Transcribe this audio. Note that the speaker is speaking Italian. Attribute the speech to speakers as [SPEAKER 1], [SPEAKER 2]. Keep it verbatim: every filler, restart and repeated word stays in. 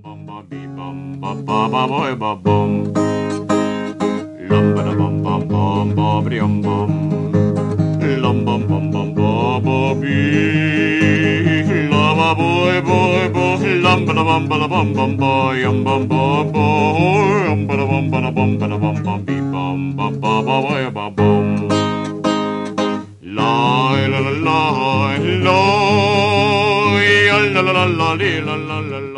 [SPEAKER 1] bum ba bee bum ba ba ba boy ba bum. Lum ba da bum bum bum ba ba dum bum. Lum bum bum bum ba ba bee. La ba boy boy boy. Lum ba da bum ba da bum bum boy. Yum bum ba boy. Yum ba da bum ba da bum ba da bum bum bee bum ba ba ba boy ba bum. La la la la la la la la la la la la